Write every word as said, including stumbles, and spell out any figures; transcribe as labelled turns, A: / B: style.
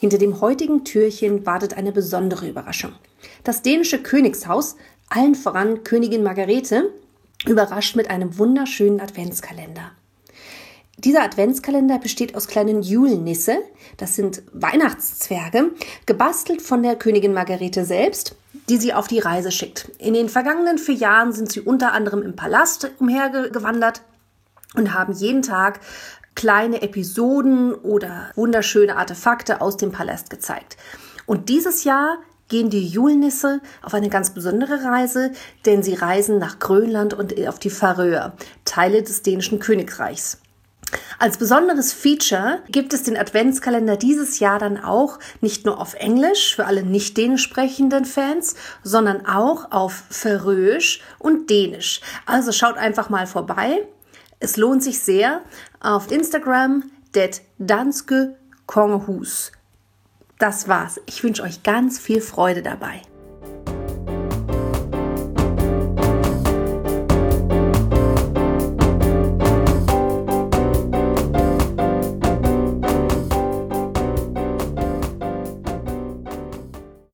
A: Hinter dem heutigen Türchen wartet eine besondere Überraschung. Das dänische Königshaus, allen voran Königin Margrethe, überrascht mit einem wunderschönen Adventskalender. Dieser Adventskalender besteht aus kleinen Julnisse, das sind Weihnachtszwerge, gebastelt von der Königin Margrethe selbst, die sie auf die Reise schickt. In den vergangenen vier Jahren sind sie unter anderem im Palast umhergewandert und haben jeden Tag kleine Episoden oder wunderschöne Artefakte aus dem Palast gezeigt. Und dieses Jahr gehen die Julnisse auf eine ganz besondere Reise, denn sie reisen nach Grönland und auf die Färöer, Teile des dänischen Königreichs. Als besonderes Feature gibt es den Adventskalender dieses Jahr dann auch nicht nur auf Englisch für alle nicht dänisch sprechenden Fans, sondern auch auf Färöisch und Dänisch. Also schaut einfach mal vorbei. Es lohnt sich sehr. Auf Instagram, det danske kongehus. Das war's. Ich wünsche euch ganz viel Freude dabei.